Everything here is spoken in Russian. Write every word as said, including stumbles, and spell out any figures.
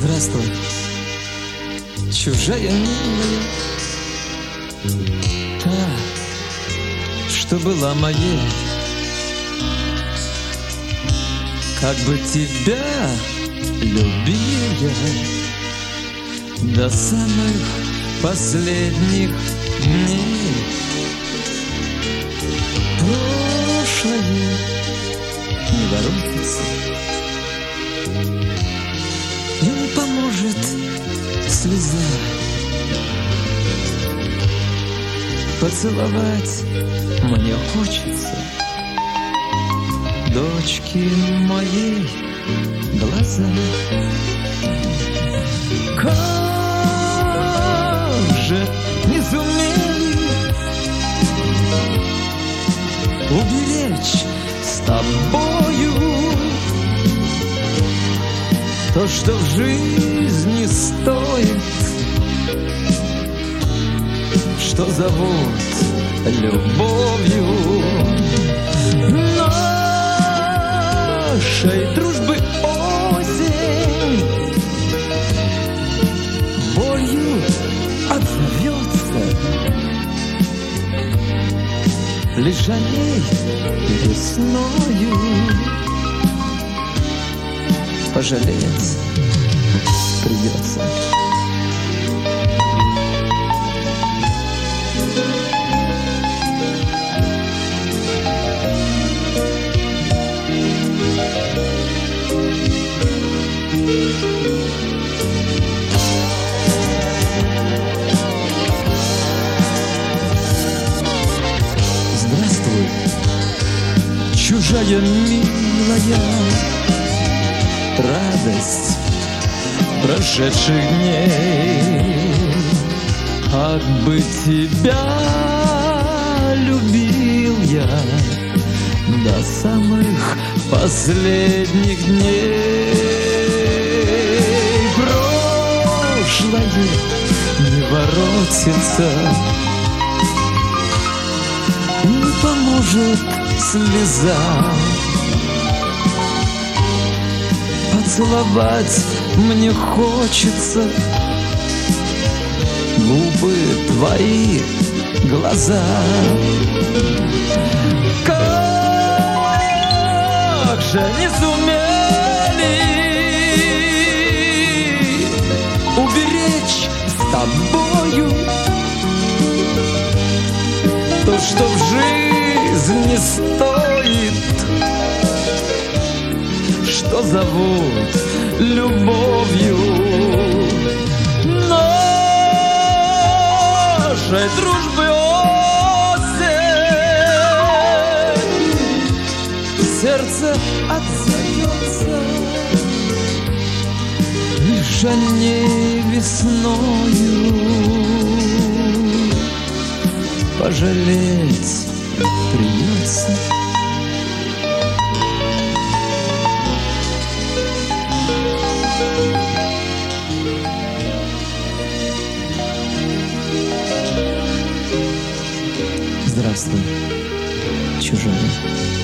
Здравствуй, чужая милая, та, что была моей. Как бы тебя любил я до самых последних дней. Прошлое не воротится, и не поможет слеза. Поцеловать мне хочется дочки моей глаза. Как же не сумели уберечь с тобою то, что в жизни стоит, что зовут любовью. Нашей дружбы осень болью отзовется, лишь о ней весною пожалеть придется. Здравствуй, чужая милая, радость прошедших дней. Как бы тебя любил я до самых последних дней. Прошлое не воротится, не поможет слеза. Поцеловать мне хочется губы твои, глаза. Как же не сумели уберечь с тобою то, что в жизни стоит, что зовут любовью. Нашей дружбы осень сердце отзовется, лишь о ней весною пожалеть придется. Здравствуй, чужая.